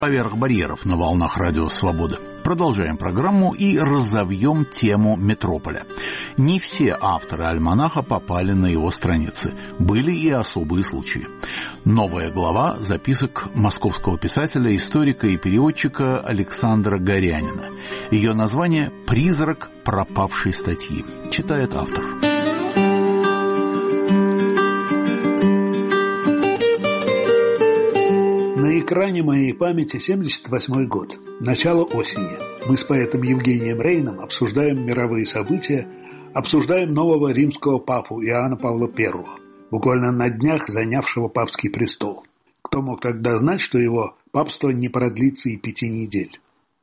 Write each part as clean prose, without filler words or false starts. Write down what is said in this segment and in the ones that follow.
Поверх барьеров на волнах Радио Свобода. Продолжаем программу и разовьем тему метрополя. Не все авторы альманаха попали на его страницы. Были и особые случаи. Новая глава записок московского писателя, историка и переводчика Александра Горянина. Ее название «Призрак пропавшей статьи». Читает автор. На экране моей памяти 78-й год, начало осени. Мы с поэтом Евгением Рейном обсуждаем мировые события, обсуждаем нового римского папу Иоанна Павла I, буквально на днях занявшего папский престол. Кто мог тогда знать, что его папство не продлится и 5 недель?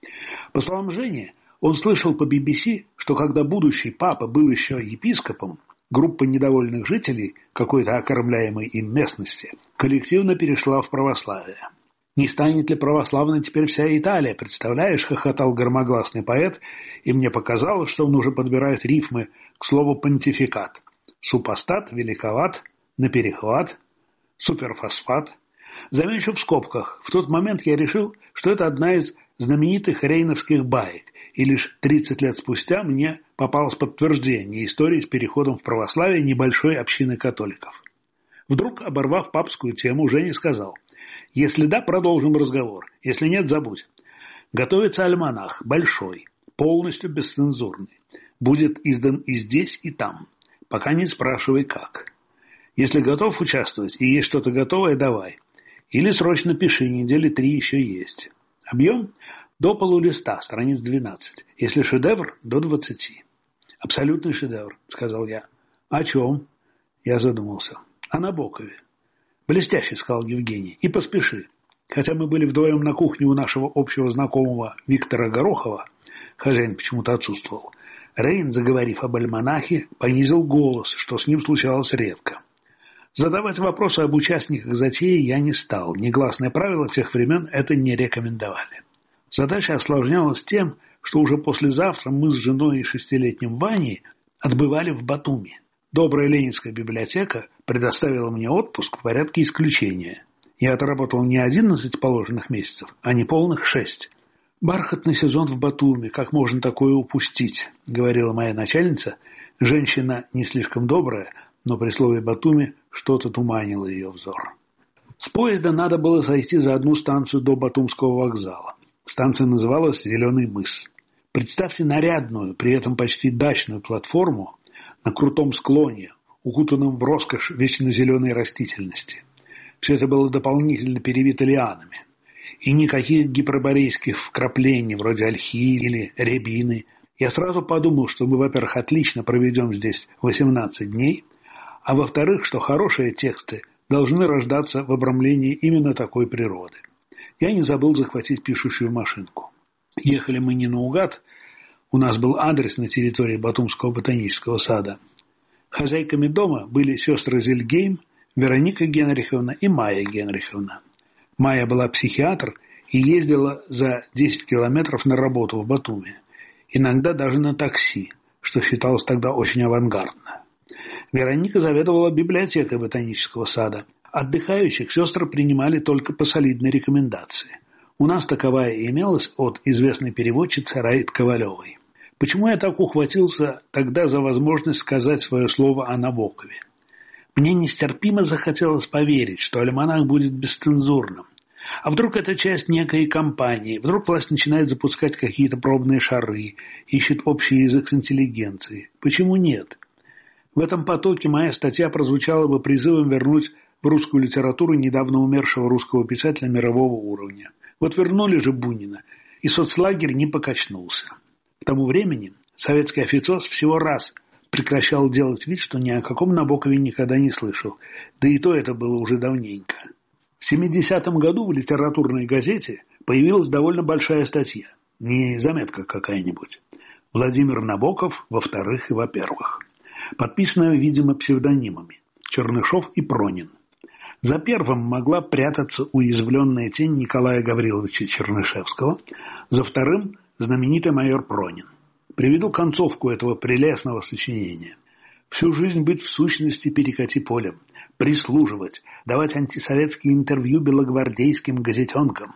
По словам Жени, он слышал по BBC, что когда будущий папа был еще епископом, группа недовольных жителей какой-то окормляемой им местности коллективно перешла в православие. «Не станет ли православной теперь вся Италия, представляешь?» — хохотал громогласный поэт, и мне показалось, что он уже подбирает рифмы к слову «понтификат». Супостат, великоват, наперехват, суперфосфат. Замечу в скобках, в тот момент я решил, что это одна из знаменитых рейновских баек, и лишь 30 лет спустя мне попалось подтверждение истории с переходом в православие небольшой общины католиков. Вдруг, оборвав папскую тему, Женя сказал: «Если да, продолжим разговор. Если нет, забудь. Готовится альманах, большой, полностью бесцензурный. Будет издан и здесь, и там. Пока не спрашивай, как. Если готов участвовать и есть что-то готовое, давай. Или срочно пиши, недели 3 еще есть. Объем до полулиста, страниц 12. Если шедевр, до 20. Абсолютный шедевр», — сказал я. «О чем?» — я задумался. «О Набокове». «Блестяще», — сказал Евгений. «И поспеши». Хотя мы были вдвоем на кухне у нашего общего знакомого Виктора Горохова, хозяин почему-то отсутствовал, Рейн, заговорив об альманахе, понизил голос, что с ним случалось редко. Задавать вопросы об участниках затеи я не стал. Негласное правило тех времен это не рекомендовали. Задача осложнялась тем, что уже послезавтра мы с женой и 6-летним Ваней отбывали в Батуми. Добрая Ленинская библиотека предоставила мне отпуск в порядке исключения. Я отработал не 11 положенных месяцев, а неполных 6. «Бархатный сезон в Батуми, как можно такое упустить?» — говорила моя начальница. Женщина не слишком добрая, но при слове Батуми что-то туманило ее взор. С поезда надо было сойти за одну станцию до Батумского вокзала. Станция называлась «Зеленый мыс». Представьте нарядную, при этом почти дачную платформу на крутом склоне, укутанном в роскошь вечно зеленой растительности. Все это было дополнительно перевито лианами. И никаких гиперборейских вкраплений, вроде ольхи или рябины. Я сразу подумал, что мы, во-первых, отлично проведем здесь 18 дней, а во-вторых, что хорошие тексты должны рождаться в обрамлении именно такой природы. Я не забыл захватить пишущую машинку. Ехали мы не наугад, у нас был адрес на территории Батумского ботанического сада. Хозяйками дома были сестры Зельгейм, Вероника Генриховна и Майя Генриховна. Майя была психиатр и ездила за 10 километров на работу в Батуми, иногда даже на такси, что считалось тогда очень авангардно. Вероника заведовала библиотекой ботанического сада. Отдыхающих сестры принимали только по солидной рекомендации. У нас таковая имелась от известной переводчицы Раиды Ковалевой. Почему я так ухватился тогда за возможность сказать свое слово о Набокове? Мне нестерпимо захотелось поверить, что альманах будет бесцензурным. А вдруг это часть некой кампании, вдруг власть начинает запускать какие-то пробные шары, ищет общий язык с интеллигенцией. Почему нет? В этом потоке моя статья прозвучала бы призывом вернуть в русскую литературу недавно умершего русского писателя мирового уровня. Вот вернули же Бунина, и соцлагерь не покачнулся. К тому времени советский официоз всего раз прекращал делать вид, что ни о каком Набокове никогда не слышал, да и то это было уже давненько. В 70-м году в литературной газете появилась довольно большая статья, не заметка какая-нибудь. Владимир Набоков во-вторых и во-первых. Подписанная, видимо, псевдонимами Чернышов и Пронин. За первым могла прятаться уязвленная тень Николая Гавриловича Чернышевского, за вторым – знаменитый майор Пронин. Приведу концовку этого прелестного сочинения. Всю жизнь быть в сущности перекати полем, прислуживать, давать антисоветские интервью белогвардейским газетенкам,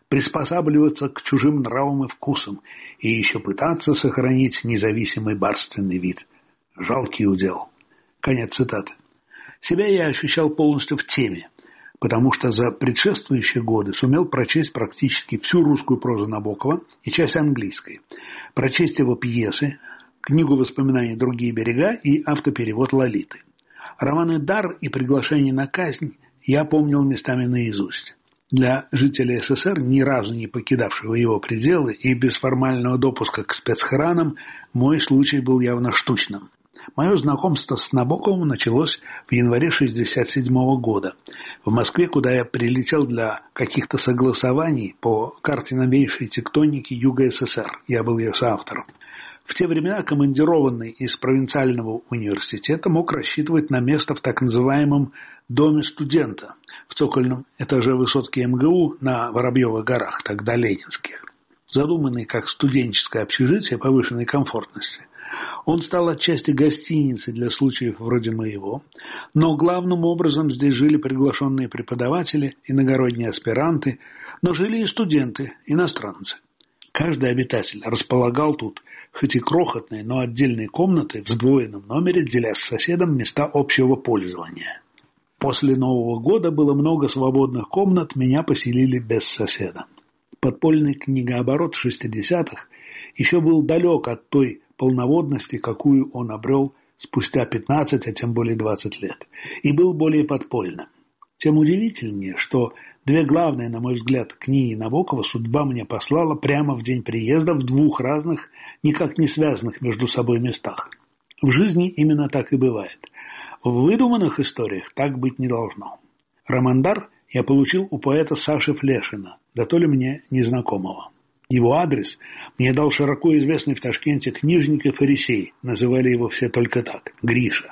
приспосабливаться к чужим нравам и вкусам и еще пытаться сохранить независимый барственный вид. Жалкий удел. Конец цитаты. Себя я ощущал полностью в теме, потому что за предшествующие годы сумел прочесть практически всю русскую прозу Набокова и часть английской, прочесть его пьесы, книгу воспоминаний «Другие берега» и автоперевод Лолиты. Романы «Дар» и «Приглашение на казнь» я помнил местами наизусть. Для жителя СССР, ни разу не покидавшего его пределы и без формального допуска к спецхранам, мой случай был явно штучным. Мое знакомство с Набоковым началось в январе 1967 года в Москве, куда я прилетел для каких-то согласований по карте новейшей тектоники Юга СССР. Я был ее соавтором. В те времена командированный из провинциального университета мог рассчитывать на место в так называемом «доме студента» в цокольном этаже высотки МГУ на Воробьевых горах, тогда Ленинских. Задуманный как студенческое общежитие повышенной комфортности, он стал отчасти гостиницей для случаев вроде моего, но главным образом здесь жили приглашенные преподаватели, иногородние аспиранты, но жили и студенты, иностранцы. Каждый обитатель располагал тут, хоть и крохотной, но отдельной комнатой в сдвоенном номере, деля с соседом места общего пользования. После Нового года было много свободных комнат, меня поселили без соседа. Подпольный книгооборот 60-х еще был далек от той полноводности, какую он обрел спустя 15, а тем более 20 лет, и был более подпольным. Тем удивительнее, что две главные, на мой взгляд, книги Набокова судьба мне послала прямо в день приезда в двух разных, никак не связанных между собой местах. В жизни именно так и бывает. В выдуманных историях так быть не должно. Роман «Дар» я получил у поэта Саши Флешина, да то ли мне незнакомого. Его адрес мне дал широко известный в Ташкенте книжник и фарисей, называли его все только так – Гриша.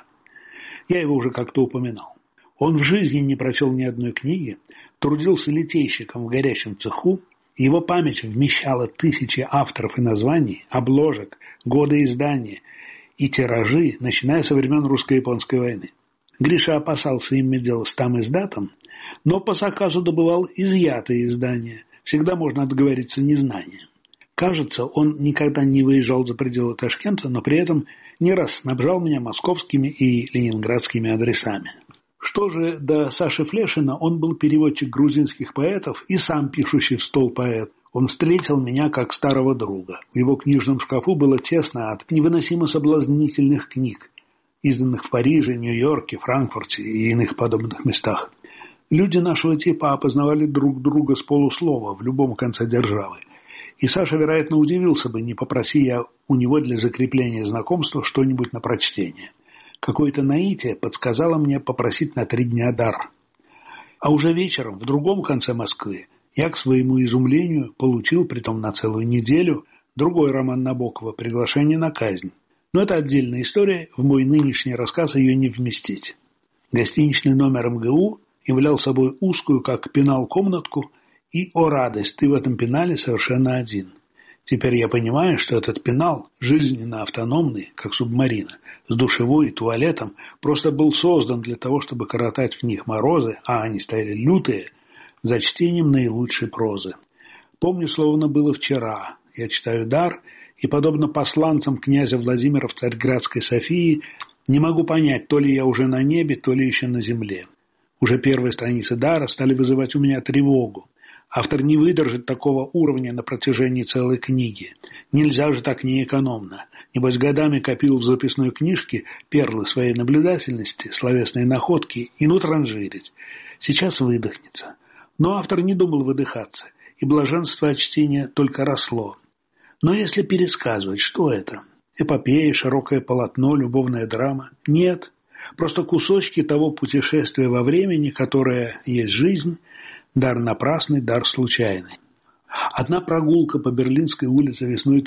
Я его уже как-то упоминал. Он в жизни не прочел ни одной книги, трудился литейщиком в горячем цеху, его память вмещала тысячи авторов и названий, обложек, годы издания и тиражи, начиная со времен русско-японской войны. Гриша опасался иметь дело с там издатом, но по заказу добывал изъятые издания. Всегда можно отговориться незнанием. Кажется, он никогда не выезжал за пределы Ташкента, но при этом не раз снабжал меня московскими и ленинградскими адресами. Что же до Саши Флешина, он был переводчик грузинских поэтов и сам пишущий в стол поэт. Он встретил меня как старого друга. В его книжном шкафу было тесно от невыносимо соблазнительных книг, изданных в Париже, Нью-Йорке, Франкфурте и иных подобных местах. Люди нашего типа опознавали друг друга с полуслова в любом конце державы. И Саша, вероятно, удивился бы, не попроси я у него для закрепления знакомства что-нибудь на прочтение. Какое-то наитие подсказало мне попросить на 3 дня дар. А уже вечером в другом конце Москвы я, к своему изумлению, получил, притом на целую неделю, другой роман Набокова «Приглашение на казнь». Но это отдельная история, в мой нынешний рассказ ее не вместить. Гостиничный номер МГУ являл собой узкую, как пенал, комнатку, и, о радость, ты в этом пенале совершенно один. Теперь я понимаю, что этот пенал, жизненно автономный, как субмарина, с душевой и туалетом, просто был создан для того, чтобы коротать в них морозы, а они стояли лютые, за чтением наилучшей прозы. Помню, словно было вчера. Я читаю «Дар», и, подобно посланцам князя Владимира в Царьградской Софии, не могу понять, то ли я уже на небе, то ли еще на земле. Уже первые страницы «Дара» стали вызывать у меня тревогу. Автор не выдержит такого уровня на протяжении целой книги. Нельзя же так неэкономно. Небось, годами копил в записной книжке перлы своей наблюдательности, словесные находки и транжирить. Сейчас выдохнется. Но автор не думал выдыхаться, и блаженство от чтения только росло. Но если пересказывать, что это? Эпопея, широкое полотно, любовная драма? Нет. Просто кусочки того путешествия во времени, которое есть жизнь, дар напрасный, дар случайный. Одна прогулка по Берлинской улице весной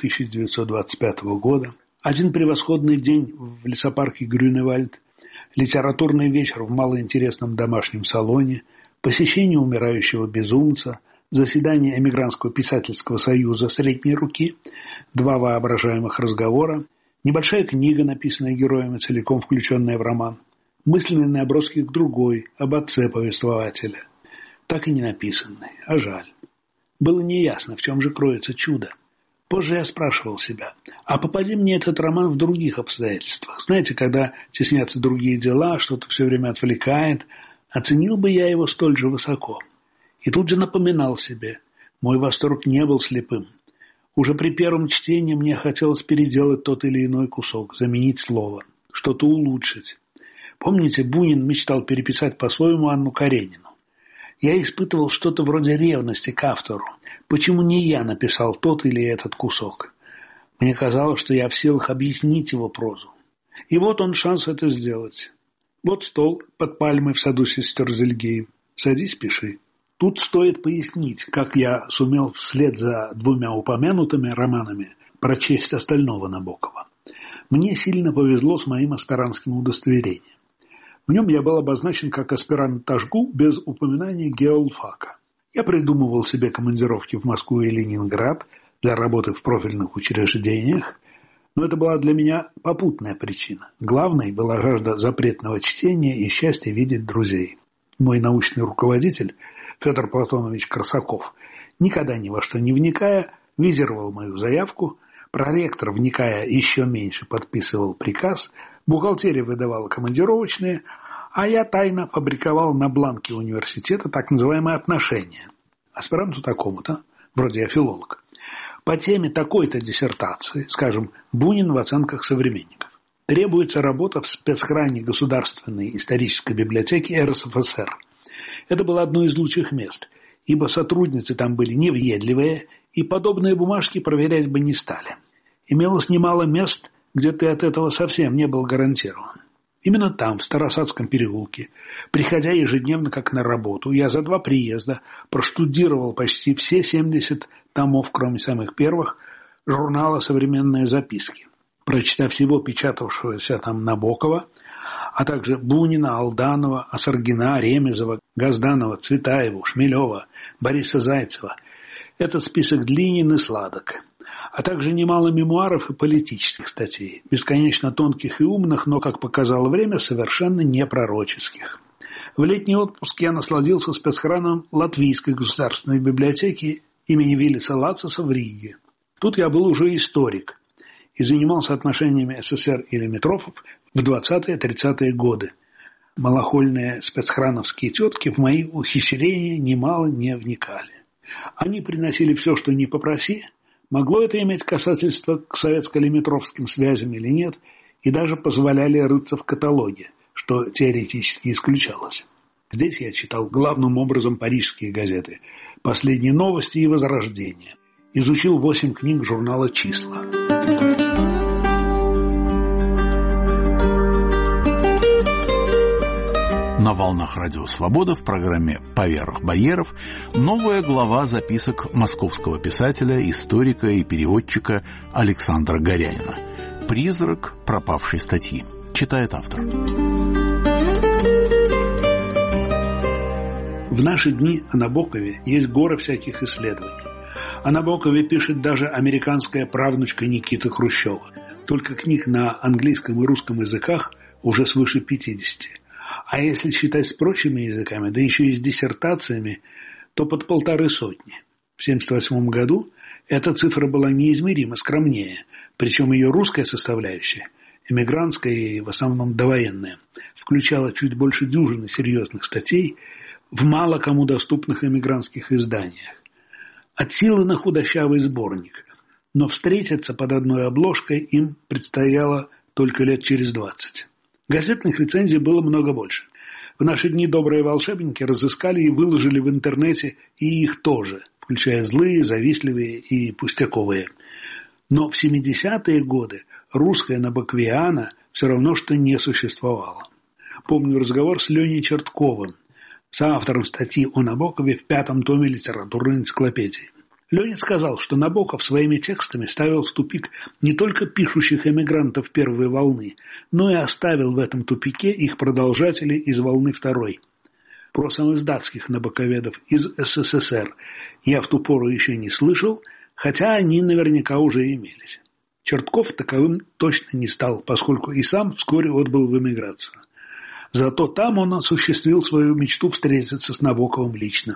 1925 года, один превосходный день в лесопарке Грюневальд, литературный вечер в малоинтересном домашнем салоне, посещение умирающего безумца, заседание Эмигрантского писательского союза средней руки, 2 воображаемых разговора, небольшая книга, написанная героями, целиком включенная в роман, мысленные наброски к другой, об отце повествователя, так и не написанной, а жаль. Было неясно, в чем же кроется чудо. Позже я спрашивал себя, а попади мне этот роман в других обстоятельствах? Знаете, когда теснятся другие дела, что-то все время отвлекает, оценил бы я его столь же высоко? И тут же напоминал себе, мой восторг не был слепым. Уже при первом чтении мне хотелось переделать тот или иной кусок, заменить слово, что-то улучшить. Помните, Бунин мечтал переписать по-своему Анну Каренину? Я испытывал что-то вроде ревности к автору. Почему не я написал тот или этот кусок? Мне казалось, что я в силах объяснить его прозу. И вот он шанс это сделать. Вот стол под пальмой в саду сестер Зельгеев. Садись, пиши. Тут стоит пояснить, как я сумел вслед за двумя упомянутыми романами прочесть остального Набокова. Мне сильно повезло с моим аспирантским удостоверением. В нем я был обозначен как аспирант Ташгу без упоминания геолфака. Я придумывал себе командировки в Москву и Ленинград для работы в профильных учреждениях, но это была для меня попутная причина. Главной была жажда запретного чтения и счастья видеть друзей. Мой научный руководитель Федор Платонович Корсаков, никогда ни во что не вникая, визировал мою заявку, проректор, вникая еще меньше, подписывал приказ, бухгалтерия выдавала командировочные, а я тайно фабриковал на бланке университета так называемые отношения. Аспиранту такому-то, вроде я филолог, по теме такой-то диссертации, скажем, Бунин в оценках современников. Требуется работа в спецхране Государственной исторической библиотеки РСФСР. Это было одно из лучших мест, ибо сотрудницы там были невъедливые, и подобные бумажки проверять бы не стали. Имелось немало мест, где ты от этого совсем не был гарантирован. Именно там, в Старосадском переулке, приходя ежедневно как на работу, я за 2 приезда проштудировал почти все 70 томов, кроме самых первых, журнала «Современные записки». Прочитав всего печатавшегося там Набокова, а также Бунина, Алданова, Осаргина, Ремезова, Газданова, Цветаева, Шмелева, Бориса Зайцева, этот список длинен и сладок. А также немало мемуаров и политических статей, бесконечно тонких и умных, но, как показало время, совершенно не пророческих. В летний отпуск я насладился спецхраном Латвийской государственной библиотеки имени Виллиса Лацеса в Риге. Тут я был уже историк и занимался отношениями СССР и лимитрофов в 20-30-е годы. Малохольные спецхрановские тетки в мои ухищрения немало не вникали. Они приносили все, что не попроси. Могло это иметь касательство к советско-лимитровским связям или нет, и даже позволяли рыться в каталоге, что теоретически исключалось. Здесь я читал главным образом парижские газеты, «Последние новости» и «Возрождение». Изучил 8 книг журнала «Числа». На волнах Радио Свобода в программе «Поверх барьеров» новая глава записок московского писателя, историка и переводчика Александра Горянина. «Призрак пропавшей статьи». Читает автор. В наши дни о Набокове есть гора всяких исследований. О Набокове пишет даже американская правнучка Никиты Хрущева. Только книг на английском и русском языках уже свыше 50. А если считать с прочими языками, да еще и с диссертациями, то под 150. В 1978 году эта цифра была неизмеримо скромнее, причем ее русская составляющая, эмигрантская и в основном довоенная, включала чуть больше дюжины серьезных статей в мало кому доступных эмигрантских изданиях. От силы на худощавый сборник, но встретиться под одной обложкой им предстояло только лет через 20. Газетных рецензий было много больше. В наши дни добрые волшебники разыскали и выложили в интернете и их тоже, включая злые, завистливые и пустяковые. Но в 70-е годы русская набоковиана все равно что не существовала. Помню разговор с Леней Чертковым, соавтором статьи о Набокове в 5-м томе литературной энциклопедии. Леня сказал, что Набоков своими текстами ставил в тупик не только пишущих эмигрантов первой волны, но и оставил в этом тупике их продолжателей из волны второй. Про самоиздатских набоковедов из СССР я в ту пору еще не слышал, хотя они наверняка уже имелись. Чертков таковым точно не стал, поскольку и сам вскоре отбыл в эмиграцию. Зато там он осуществил свою мечту встретиться с Набоковым лично.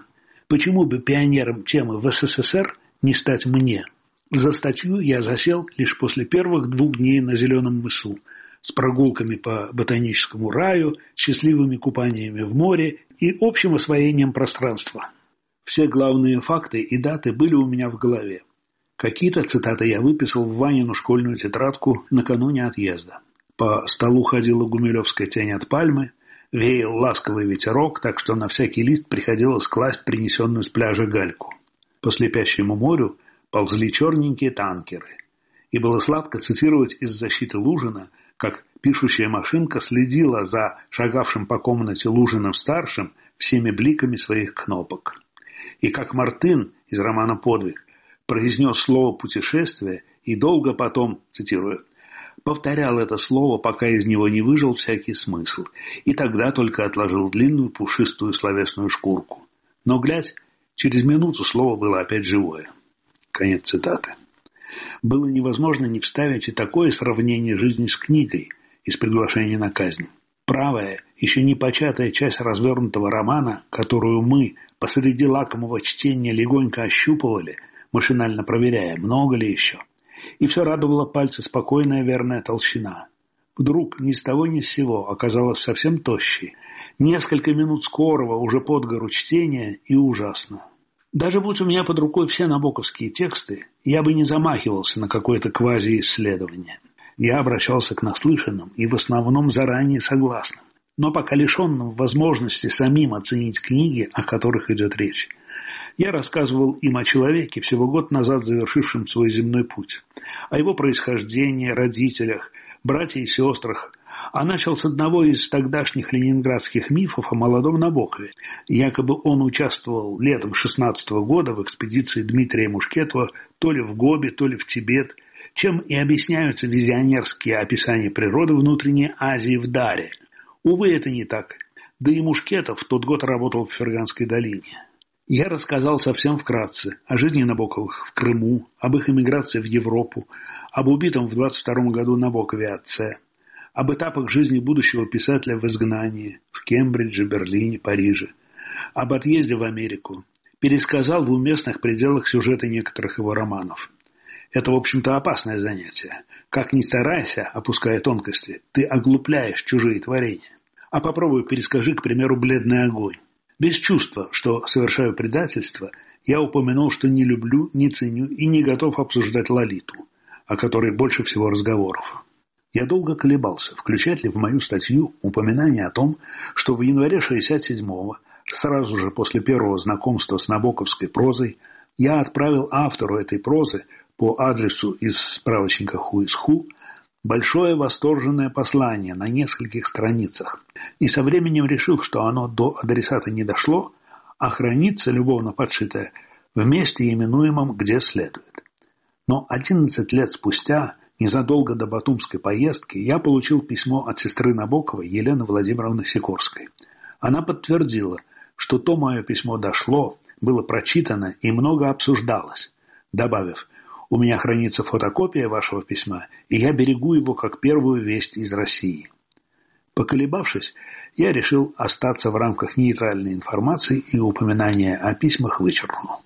Почему бы пионером темы в СССР не стать мне? За статью я засел лишь после первых 2 дней на Зеленом мысу, с прогулками по ботаническому раю, счастливыми купаниями в море и общим освоением пространства. Все главные факты и даты были у меня в голове. Какие-то цитаты я выписал в Ванину школьную тетрадку накануне отъезда. По столу ходила гумилевская тень от пальмы, веял ласковый ветерок, так что на всякий лист приходилось класть принесенную с пляжа гальку. По слепящему морю ползли черненькие танкеры. И было сладко цитировать из защиты Лужина, как пишущая машинка следила за шагавшим по комнате Лужиным-старшим всеми бликами своих кнопок. И как Мартын из романа «Подвиг» произнес слово «путешествие» и долго потом, цитирую, повторял это слово, пока из него не выжил всякий смысл, и тогда только отложил длинную пушистую словесную шкурку. Но, глядь, через минуту слово было опять живое. Конец цитаты. Было невозможно не вставить и такое сравнение жизни с книгой из приглашения на казнь. Правая, еще не початая часть развернутого романа, которую мы посреди лакомого чтения легонько ощупывали, машинально проверяя, много ли еще. И все радовало пальцы спокойная верная толщина. Вдруг ни с того ни с сего оказалось совсем тощей. Несколько минут скорого, уже под гору чтения, и ужасно. Даже будь у меня под рукой все набоковские тексты, я бы не замахивался на какое-то квазиисследование. Я обращался к наслышанным и в основном заранее согласным, но пока лишенным возможности самим оценить книги, о которых идет речь. Я рассказывал им о человеке, всего год назад завершившем свой земной путь, о его происхождении, родителях, братьях и сестрах, а начал с одного из тогдашних ленинградских мифов о молодом Набокове. Якобы он участвовал летом 16-го года в экспедиции Дмитрия Мушкетова то ли в Гоби, то ли в Тибет, чем и объясняются визионерские описания природы внутренней Азии в Даре. Увы, это не так. Да и Мушкетов в тот год работал в Ферганской долине. Я рассказал совсем вкратце о жизни Набоковых в Крыму, об их эмиграции в Европу, об убитом в 22 году Набокове отце, об этапах жизни будущего писателя в изгнании, в Кембридже, Берлине, Париже, об отъезде в Америку, пересказал в уместных пределах сюжеты некоторых его романов. Это, в общем-то, опасное занятие. Как ни старайся, опуская тонкости, ты оглупляешь чужие творения. А попробуй перескажи, к примеру, «Бледный огонь». Без чувства, что совершаю предательство, я упомянул, что не люблю, не ценю и не готов обсуждать Лолиту, о которой больше всего разговоров. Я долго колебался, включать ли в мою статью упоминание о том, что в январе 67-го, сразу же после первого знакомства с набоковской прозой, я отправил автору этой прозы по адресу из справочника «Who is Who» большое восторженное послание на нескольких страницах, и со временем решил, что оно до адресата не дошло, а хранится, любовно подшитое, в месте, именуемом где следует. Но 11 лет спустя, незадолго до батумской поездки, я получил письмо от сестры Набоковой Елены Владимировны Сикорской. Она подтвердила, что то мое письмо дошло, было прочитано и много обсуждалось, добавив: «У меня хранится фотокопия вашего письма, и я берегу его как первую весть из России». Поколебавшись, я решил остаться в рамках нейтральной информации и упоминания о письмах вычеркнул.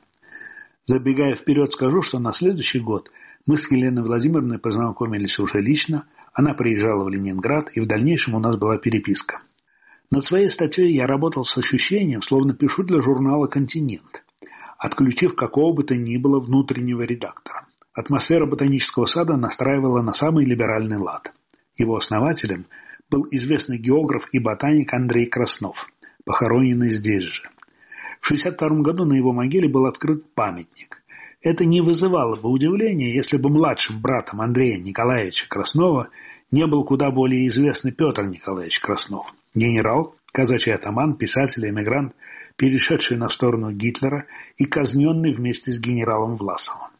Забегая вперед, скажу, что на следующий год мы с Еленой Владимировной познакомились уже лично, она приезжала в Ленинград, и в дальнейшем у нас была переписка. Над своей статьей я работал с ощущением, словно пишу для журнала «Континент», отключив какого бы то ни было внутреннего редактора. Атмосфера ботанического сада настраивала на самый либеральный лад. Его основателем был известный географ и ботаник Андрей Краснов, похороненный здесь же. В 1962 году на его могиле был открыт памятник. Это не вызывало бы удивления, если бы младшим братом Андрея Николаевича Краснова не был куда более известный Петр Николаевич Краснов, генерал, казачий атаман, писатель, эмигрант, перешедший на сторону Гитлера и казненный вместе с генералом Власовым.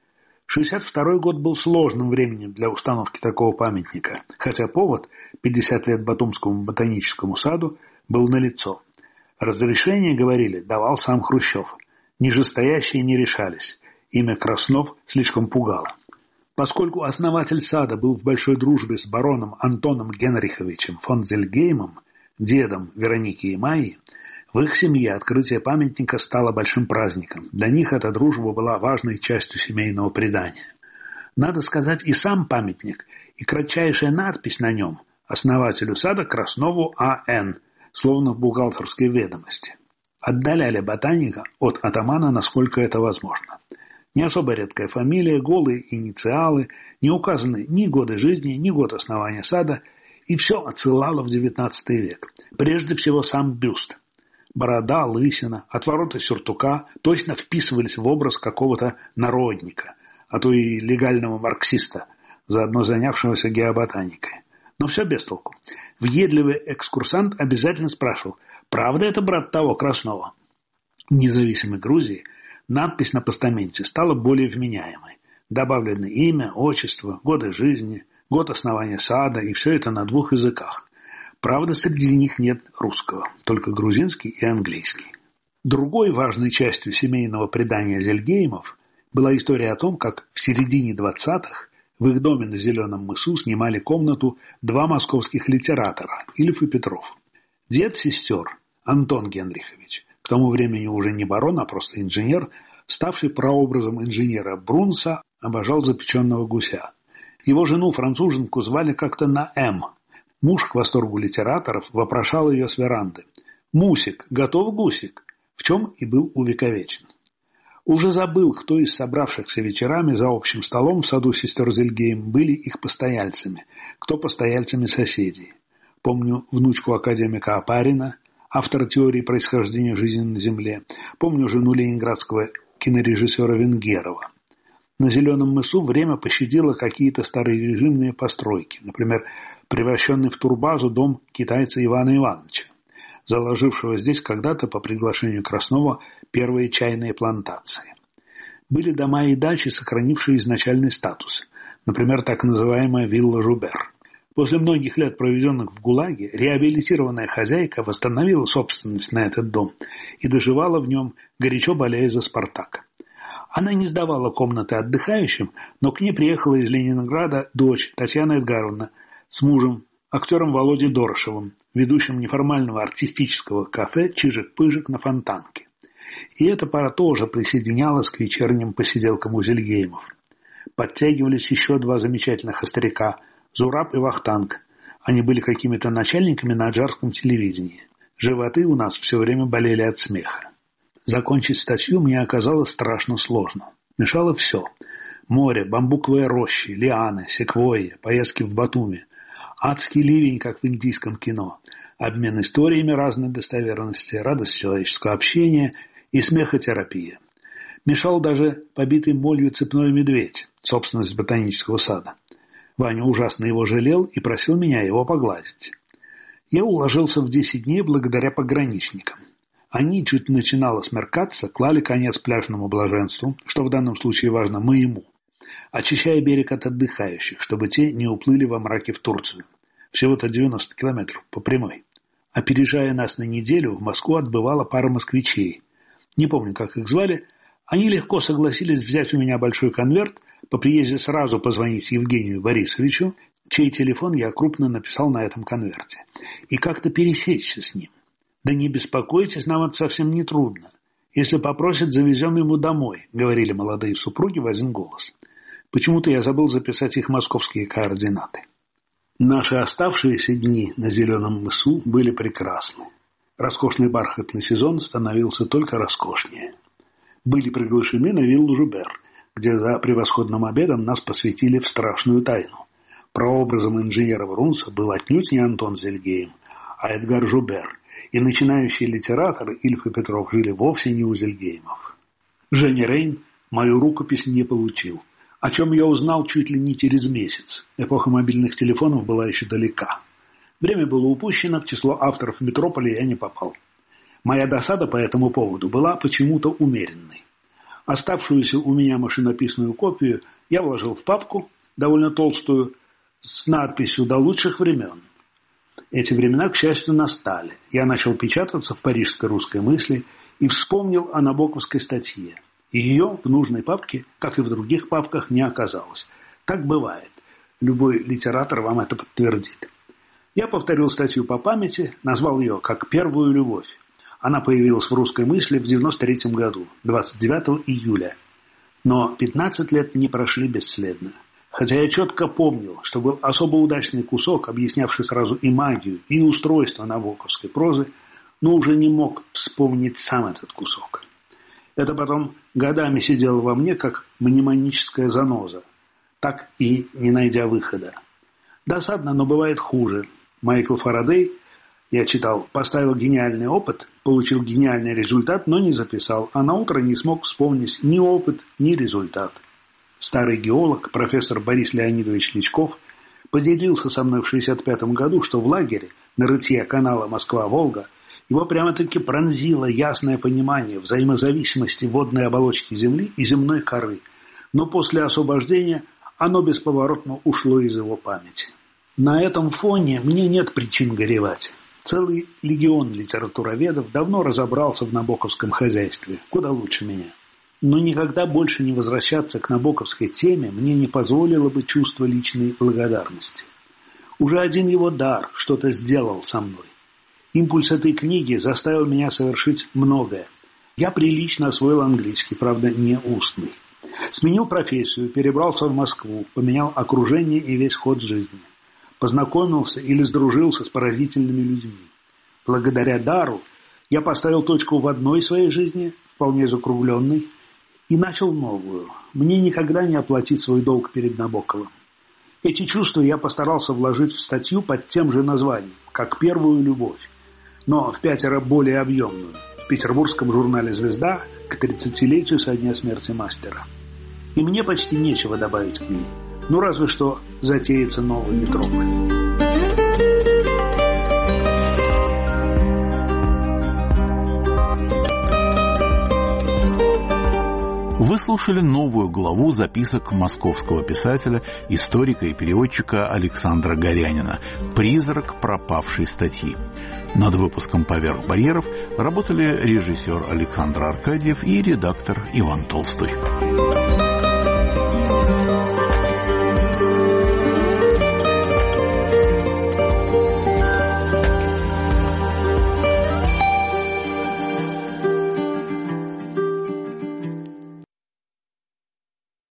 1962 год был сложным временем для установки такого памятника, хотя повод, 50 лет Батумскому ботаническому саду, был налицо. Разрешение, говорили, давал сам Хрущев. Нижестоящие не решались. Имя Краснов слишком пугало. Поскольку основатель сада был в большой дружбе с бароном Антоном Генриховичем фон Зельгеймом, дедом Вероники и Майи, В их семье открытие памятника стало большим праздником. Для них эта дружба была важной частью семейного предания. Надо сказать, и сам памятник, и кратчайшая надпись на нем основателю сада Краснову А.Н., словно в бухгалтерской ведомости. Отдаляли ботаника от атамана, насколько это возможно. Не особо редкая фамилия, голые инициалы, не указаны ни годы жизни, ни год основания сада, и все отсылало в XIX век. Прежде всего сам бюст. Борода, лысина, отвороты сюртука точно вписывались в образ какого-то народника, а то и легального марксиста, заодно занявшегося геоботаникой. Но все без толку. Въедливый экскурсант обязательно спрашивал, правда это брат того Краснова? В независимой Грузии надпись на постаменте стала более вменяемой. Добавлены имя, отчество, годы жизни, год основания сада, и все это на 2 языках. Правда, среди них нет русского, только грузинский и английский. Другой важной частью семейного предания Зельгеймов была история о том, как в середине 20-х в их доме на Зеленом мысу снимали комнату 2 московских литератора, Ильф и Петров. Дед сестер, Антон Генрихович, к тому времени уже не барон, а просто инженер, ставший прообразом инженера Брунса, обожал запеченного гуся. Его жену-француженку звали как-то на «М». Муж, к восторгу литераторов, вопрошал ее с веранды. «Мусик, готов гусик?» В чем и был увековечен. Уже забыл, кто из собравшихся вечерами за общим столом в саду сестер Зельгейм были их постояльцами, кто постояльцами соседей. Помню внучку академика Опарина, автора теории происхождения жизни на Земле. Помню жену ленинградского кинорежиссера Венгерова. На Зеленом мысу время пощадило какие-то старорежимные постройки, например, превращенный в турбазу дом китайца Ивана Ивановича, заложившего здесь когда-то по приглашению Краснова первые чайные плантации. Были дома и дачи, сохранившие изначальный статус, например, так называемая вилла Жубер. После многих лет, проведенных в ГУЛАГе, реабилитированная хозяйка восстановила собственность на этот дом и доживала в нем, горячо болея за «Спартак». Она не сдавала комнаты отдыхающим, но к ней приехала из Ленинграда дочь Татьяна Эдгаровна с мужем, актером Володей Дорошевым, ведущим неформального артистического кафе «Чижик-пыжик» на Фонтанке. И эта пара тоже присоединялась к вечерним посиделкам у Зельгеймов. Подтягивались еще 2 замечательных старика – Зураб и Вахтанг. Они были какими-то начальниками на аджарском телевидении. Животы у нас все время болели от смеха. Закончить статью мне оказалось страшно сложно. Мешало все. Море, бамбуковые рощи, лианы, секвойи, поездки в Батуми. Адский ливень, как в индийском кино. Обмен историями разной достоверности, радость человеческого общения и смехотерапия. Мешал даже побитый молью цепной медведь, собственность ботанического сада. Ваня ужасно его жалел и просил меня его погладить. Я уложился в 10 дней благодаря пограничникам. Они, чуть начинало смеркаться, клали конец пляжному блаженству, что в данном случае важно моему, очищая берег от отдыхающих, чтобы те не уплыли во мраке в Турцию. Всего-то 90 километров по прямой. Опережая нас на неделю, в Москву отбывала пара москвичей. Не помню, как их звали. Они легко согласились взять у меня большой конверт, по приезде сразу позвонить Евгению Борисовичу, чей телефон я крупно написал на этом конверте, и как-то пересечься с ним. «Да не беспокойтесь, нам это совсем не трудно. Если попросят, завезем ему домой», — говорили молодые супруги в один голос. Почему-то я забыл записать их московские координаты. Наши оставшиеся дни на Зеленом мысу были прекрасны. Роскошный бархатный сезон становился только роскошнее. Были приглашены на виллу Жубер, где за превосходным обедом нас посвятили в страшную тайну. Прообразом инженера Брунса был отнюдь не Антон Зельгейм, а Эдгар Жубер, и начинающие литераторы Ильф и Петров жили вовсе не у Зельгеймов. Женя Рейн мою рукопись не получил, о чем я узнал чуть ли не через месяц. Эпоха мобильных телефонов была еще далека. Время было упущено, в число авторов «Метрополя» я не попал. Моя досада по этому поводу была почему-то умеренной. Оставшуюся у меня машинописную копию я вложил в папку, довольно толстую, с надписью «До лучших времен». Эти времена, к счастью, настали. Я начал печататься в парижской русской мысли и вспомнил о набоковской статье. Ее в нужной папке, как и в других папках, не оказалось. Так бывает. Любой литератор вам это подтвердит. Я повторил статью по памяти, назвал ее как «Первую любовь». Она появилась в «Русской мысли» в 1993 году, 29 июля. Но 15 лет не прошли бесследно. Хотя я четко помнил, что был особо удачный кусок, объяснявший сразу и магию, и устройство набоковской прозы, но уже не мог вспомнить сам этот кусок. Это потом годами сидело во мне, как мнемоническая заноза, так и не найдя выхода. Досадно, но бывает хуже. Майкл Фарадей, я читал, поставил гениальный опыт, получил гениальный результат, но не записал, а наутро не смог вспомнить ни опыт, ни результат. Старый геолог, профессор Борис Леонидович Личков, поделился со мной в 1965 году, что в лагере на рытье канала Москва-Волга его прямо-таки пронзило ясное понимание взаимозависимости водной оболочки Земли и земной коры, но после освобождения оно бесповоротно ушло из его памяти. На этом фоне мне нет причин горевать. Целый легион литературоведов давно разобрался в набоковском хозяйстве, куда лучше меня. Но никогда больше не возвращаться к набоковской теме мне не позволило бы чувство личной благодарности. Уже один его дар что-то сделал со мной. Импульс этой книги заставил меня совершить многое. Я прилично освоил английский, правда, не устный. Сменил профессию, перебрался в Москву, поменял окружение и весь ход жизни. Познакомился или сдружился с поразительными людьми. Благодаря дару я поставил точку в одной своей жизни, вполне закругленной, и начал новую. Мне никогда не оплатить свой долг перед Набоковым. Эти чувства я постарался вложить в статью под тем же названием, как «Первую любовь», но в 5 более объемную, в петербургском журнале «Звезда» к 30-летию со дня смерти мастера. И мне почти нечего добавить к ней, ну разве что затеется новый метрополь. Вы слушали новую главу записок московского писателя, историка и переводчика Александра Горянина «Призрак пропавшей статьи». Над выпуском «Поверх барьеров» работали режиссер Александр Аркадьев и редактор Иван Толстой.